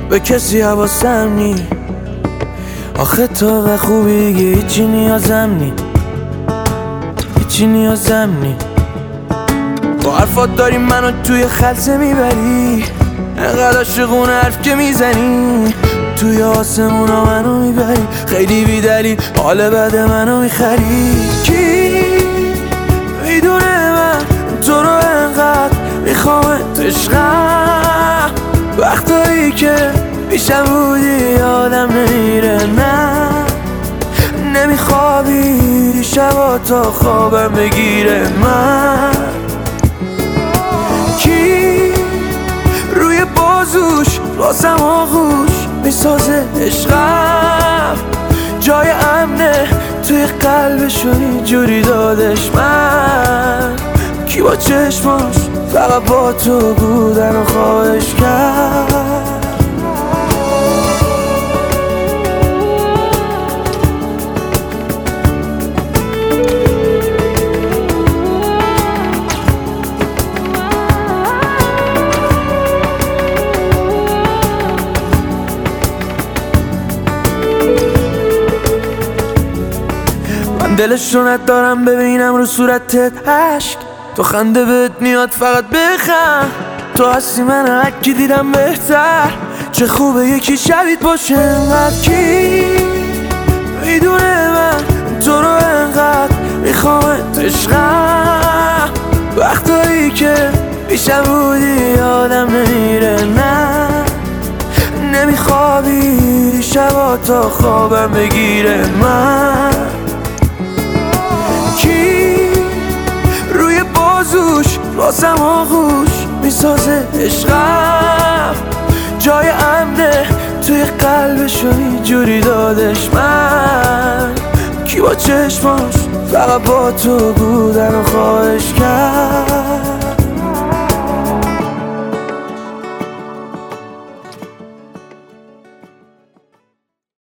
به کسی حواسم نی. آخه تو به خوبی دیگه هیچی نیازم نی، هیچی نیازم نی. با حرفات داری منو توی خلسه میبری، انقدر عاشقونه حرف که میزنی، توی آسمونا منو میبری، خیلی بیدلیل حال بد منو میخری. کی میدونه من تو رو انقدر میخوامت عشقم، وقتایی که پیشم بودی یادم نمیره، نه نمیخوابی شبا تا خوابم بگیره. من کی روی بازوش واسم آغوش میسازه عشقم، جای امنه توی قلبشون جوری دادش. من کی با چشماش فقط با تو بودن و خواهش کرد. دلش رو ندارم ببینم رو صورتت عشق، تو خنده بهت میاد فقط بخند، تو هستی من هرکی دیدم بهتر، چه خوبه یکی شبیت باشه انقدر. کی میدونه من تو رو انقدر میخوامت عشقم، وقتایی که پیشم بودی یادم نمیره، نه نمیخوابی شبا تا خوابم بگیره. من روی بازوش واسم آغوش میسازه عشقم، جای امنه توی قلبشون جوری دادش. من کی با چشماش فقط با تو بودن و خواهش کرد.